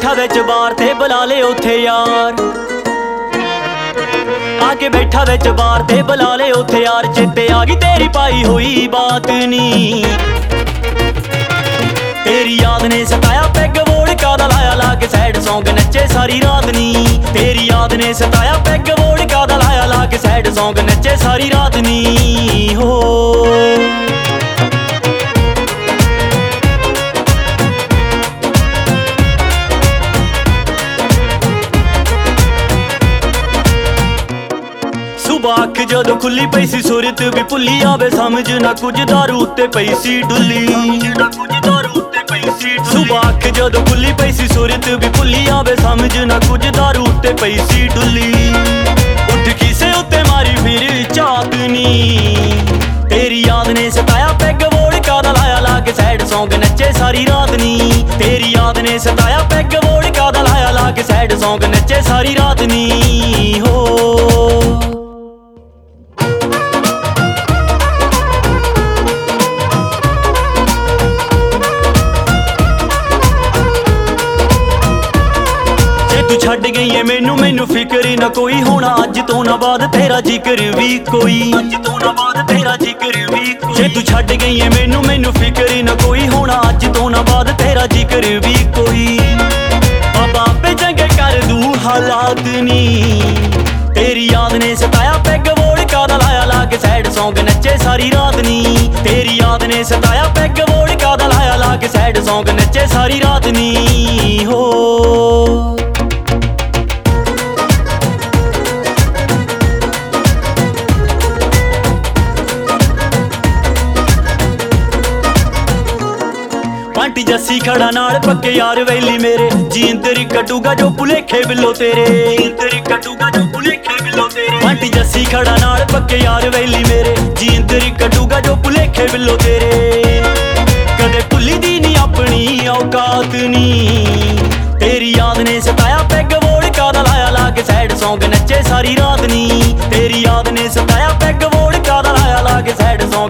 बैठा विच बार ते बुला ले उथे यार, आके बैठा विच बार ते बुला ले उथे यार। चेते आ गई तेरी पाई हुई बात नी, तेरी याद ने सताया पैग वोडका दा लाया लाके सैड सॉन्ग नचे सारी रात नी। तेरी याद ने सताया पैग वोडका दा लाया लाके सैड सॉन्ग नचे सारी रात नी हो। सुबह अख जदों खुली पई सी सूरत भी भुली आवे समझ ना कुछ, दारू उत्ते पई सी डुली। सुबह अख जदों खुली पई सी सूरत भी भुली आवे समझ ना कुछ, दारू उत्ते पई सी डुली। उठ किसे उत्ते मारी फिर चाकनी, तेरी याद ने सताया पैग वोडका दा लाया लाके सैड सॉन्ग नचे सारी रात नी। तेरी याद ने सताया पैग वोडका दा लाया लाके सैड सॉन्ग नचे सारी रात नी हो। तू छड्ड गई है मैनू मैनू फिक्र ही ना कोई होना, अज तो ना बाद तेरा जिक्र भी कोई, अज तो ना बाद तेरा जिक्र भी कोई। जे तू छड्ड गई है मैनू मैनू फिक्र ही ना कोई होना, अज तो ना बाद तेरा जिक्र भी कोई। बाबा पे चंगे कर दू हालात नी, तेरी याद ने सताया पैग वोडका दा लाया लाके सैड सॉन्ग नचे सारी रात नी। तेरी याद ने सताया पैग वोडका दा लाया लाके सैड सॉन्ग नचे सारी रात नी हो। आंटी जस्सी खड़ा नाल पक्के यार वैली मेरे, जींदरी कटूगा जो भुलेखे बिलो तेरे, जींदरी कटूगा जो भुलेखे बिलो तेरे। आंटी जस्सी खड़ा नाल पक्के यार वैली मेरे, जींदरी कटूगा जो भुलेखे बिलो तेरे। कदे भुली दी नी अपनी औकात नी, तेरी याद ने सताया पैग वोडका दा लाया लाके सैड सॉन्ग नचे सारी रात नी। तेरी याद ने सताया पैग वोडका दा लाया लाके सैड सॉन्ग